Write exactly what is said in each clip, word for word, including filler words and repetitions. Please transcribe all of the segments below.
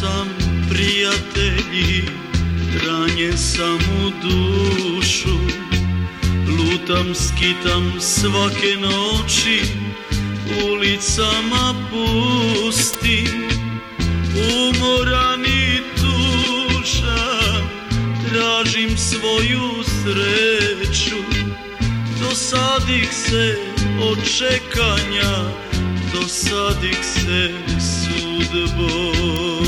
sam, prijatelji, ranjen sam u dušu. Lutam, skitam svake noći ulicama pustim, umoran i tužan, tražim svoju sreću. Dosadih se od čekanja, dosadih se sudbom.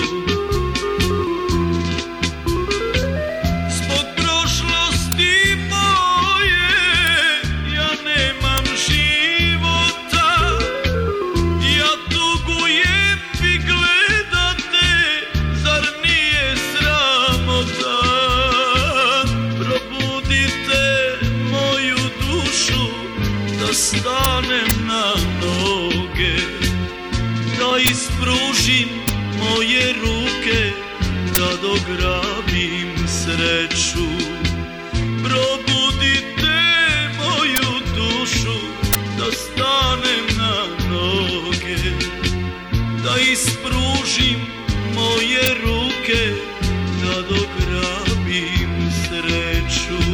Zbog prošlosti moje ja nemam života, ja tugujem vi gledate, zar nije sramota? Probudite moju dušu da stanem na noge, da ispružim moje ruke, da dograbim sreću. Probudite moju dušu da stanem na noge, da ispružim moje ruke, da dograbim sreću.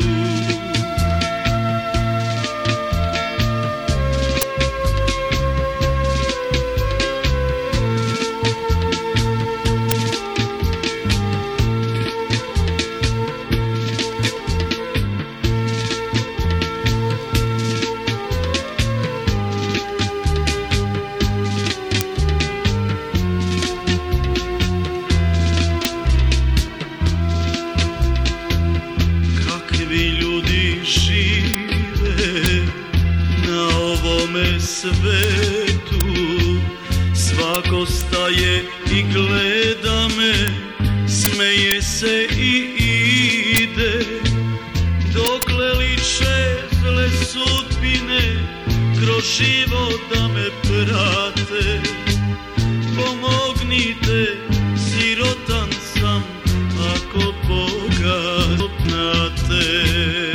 Svetu svako staje i gleda me, smeje se i ide, dokle liče zle sudbine kroz život da me prate. Pomognite, sirotan sam, ako Boga znate.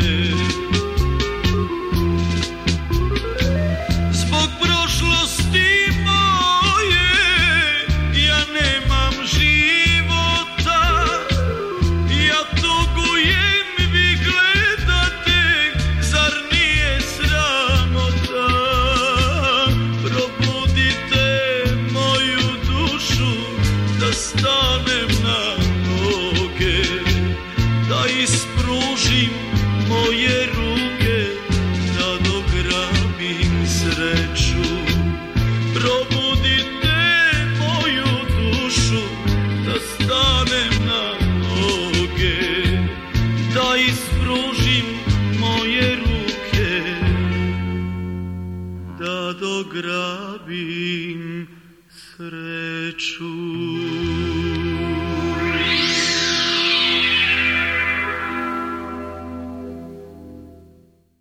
Stanem na noge, da ispružim moje ruke, da dograbim sreću. Probudite moju dušu, da stanem na noge, da ispružim moje ruke, da dograbim sreću.